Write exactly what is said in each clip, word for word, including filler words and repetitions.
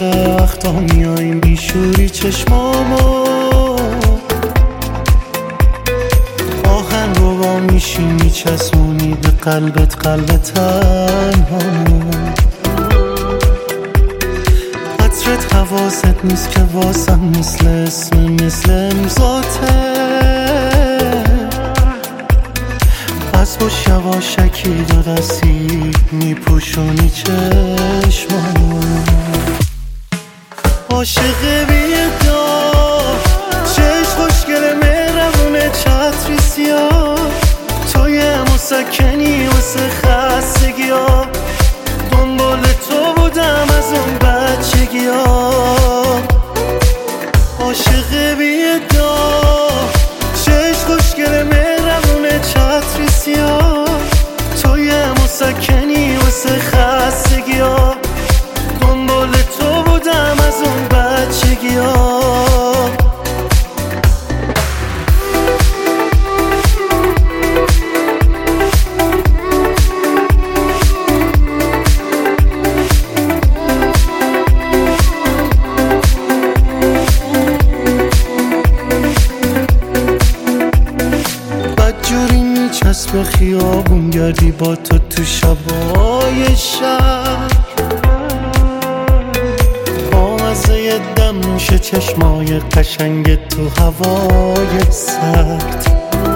بیشتره وقتا میاییم بیشوری چشمامو آهنگ رو با میشی میچسبونی به قلبت قلب تنهامو عطرت حواست نیست که واسم مثل اسم مثل امضاته پس با یواشکی دو دستی میپوشونی چشمامو عاشق بیدار چشم خوشگل مهربونه چتری سیاه توی مسکنی واسه خستگی ها دنبال تو بودم از اون بچگی ها عاشق بیدار چشم خوشگل مهربونه چتری سیاه توی مسکنی واسه خستگی ها دنبال تو بودم از اون بچگی ها بدجوری میچسب خیابون گردی با تو تو شبای شب بامزه دم نوش چشمای قشنگ تو هوای سرد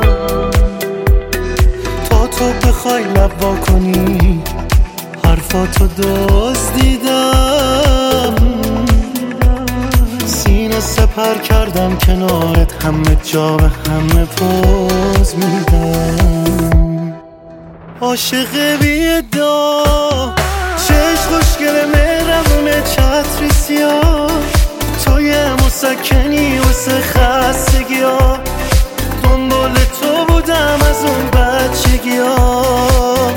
تا تو بخوای لب وا کنی حرفاتو دزدیدم سینه سپر کردم کنارت همه جا به همه پوز میدم عاشق بیدار چشم خوشگل مهربونه چتری سیاه توی مسکنی واسه خستگی ها دنبال تو بودم از اون بچگی ها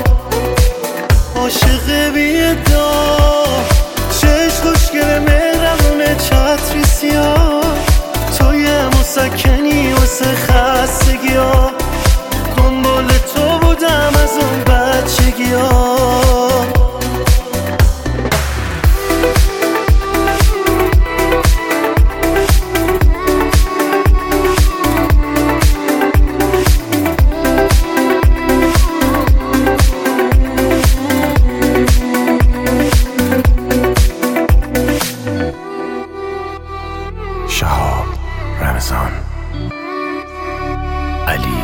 عاشق بیدار چشم خوشگل مهربونه چتری سیاه توی مسکنی واسه خستگی ها دنبال تو بودم از اون بچگی ها شهاب رمضان علی